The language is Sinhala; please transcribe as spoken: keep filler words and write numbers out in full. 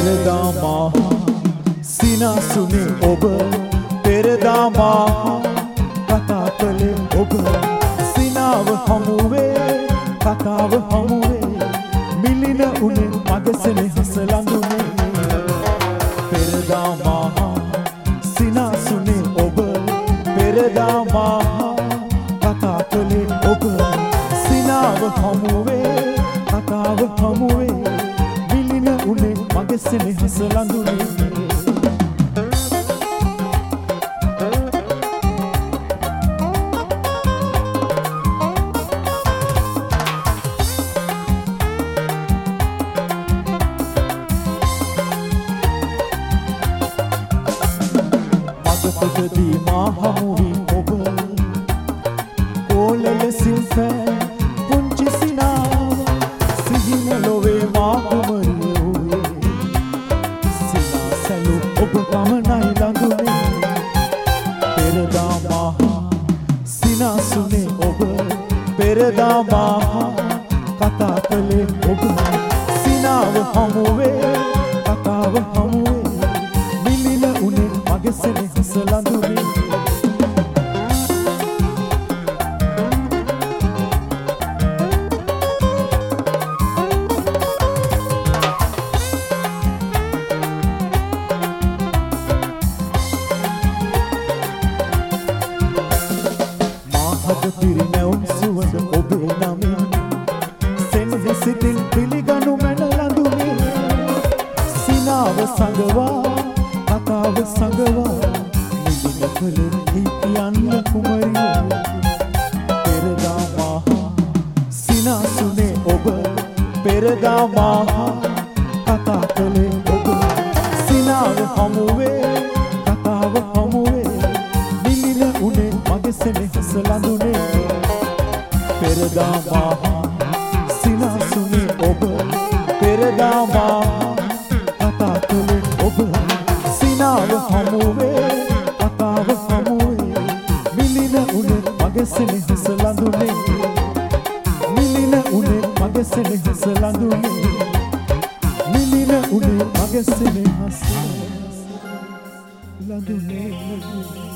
පෙරදා මහා සිනාසුනේ ඔබ පෙරදා මහා කතා කළේ ඔබ සිනාව හමුවේ කතාව හමුවේ මිලින උනේ මගේ සෙනෙහස ළඟුනේ පෙරදා මහා සිනාසුනේ ඔබ පෙරදා මහා කතා කළේ ඔබ සිනාව හමුවේ කතාව හමුවේ මිලින උනේ මගේ සෙනෙහස ළඟුනේ මගපොතදී මා හමුවී ඔබ ඕලල සිල්පෑ පුංචි සිනාව සිහින ලොවේ මා කුමරියෝවේ සිනා සැලු ඔබ පමණයි ළඟුනේ පෙරදා මහා සිනාසුනේ ඔබ පෙරදා මහා කතා කළේ ඔබ සිනාව හමුවේ කතාව හමුවේ මිලින උනේ මගේ සෙනෙහස ළඟුනේ මාහද පිරිනැවුම් සුවඳ ඔබේ නමින් සෙනෙහසිතින් පිළිගනු මැන ළඟුනේ සිනාව සඟවා කතාව සඟවා මිලින කලින් හිටියන්න කුමරියෝ පෙරදා මහා සිනාසුනේ ඔබ පෙරදා මහා කතා කළේ ඔබ සිනාව හමුවේ කතාව හමුවේ මිලින උනේ මගේ සෙනෙහස ළඟුනේ පෙරදා මහා සිනාසුනේ ඔබ පෙරදා මහා කතා කළේ ඔබ සිනාව හමුවේ කතාව හමුවේ මිලින උනේ මගේ සෙනෙහස ළඟුනේ මිලින උනේ මගේ සෙනෙහස ළඟුනේ මිලින උනේ මගේ සෙනෙහස ළඟුනේ